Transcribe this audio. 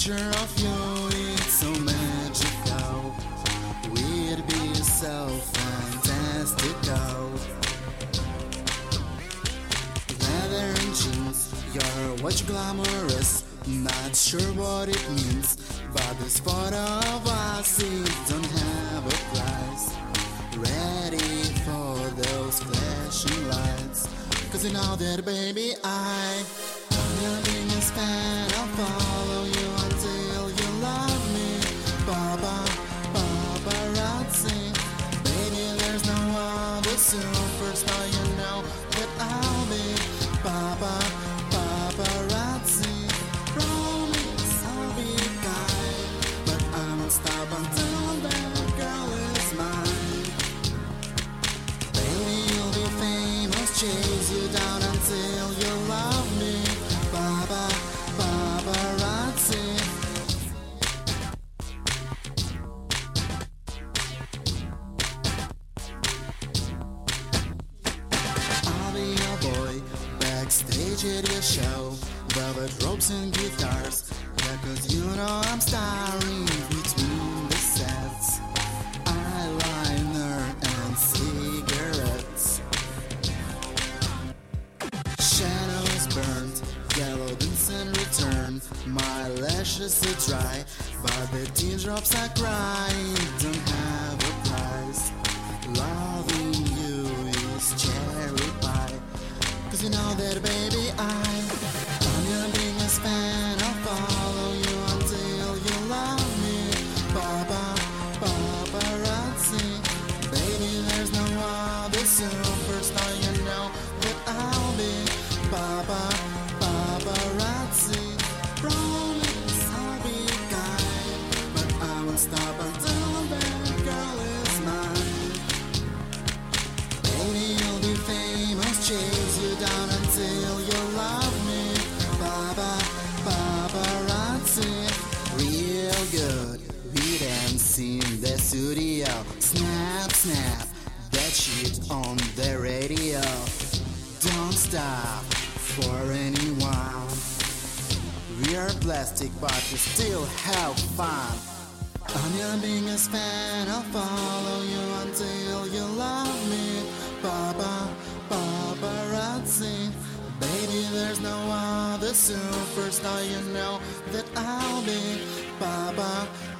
picture of you, it's so magical. We'd be so fantastical. Leather and jeans, you're what glamorous. Not sure what it means, but this photo of us, it don't have a price. Ready for those flashing lights, 'cause you know that baby I'm your biggest fan. I'll follow you until you love me. Paparazzi, baby, there's no other superstar. You know that I'll be paparazzi. Promise I'll be kind, but I won't stop until that girl is mine. Baby, you'll be famous, chase you down until you love me. Paparazzi. I'll be your boy, backstage at your show. Velvet ropes and guitars, yeah, 'cause you know I'm starring between the sets. Eyeliner and cigarettes. Shadows burned, yellow bins in return. My lashes are dry, but the teardrops I cry don't have a price. Loving you is cherry pie, 'cause you know that baby I'm your biggest fan. I'll follow you until you love me. Paparazzi, baby, there's no other superstar. You know that I'll be paparazzi. Promise I'll be kind, but I won't stop until that girl is mine. Baby, you'll be famous, chase you down until you love me. Paparazzi, real good. We dance in the studio. Snap, snap, that shit on the radio. Don't stop for anyone. We are plastic, but we still have fun. I'm your biggest fan. I'll follow you until you love me. Paparazzi, baby, there's no other superstar. You know that I'll be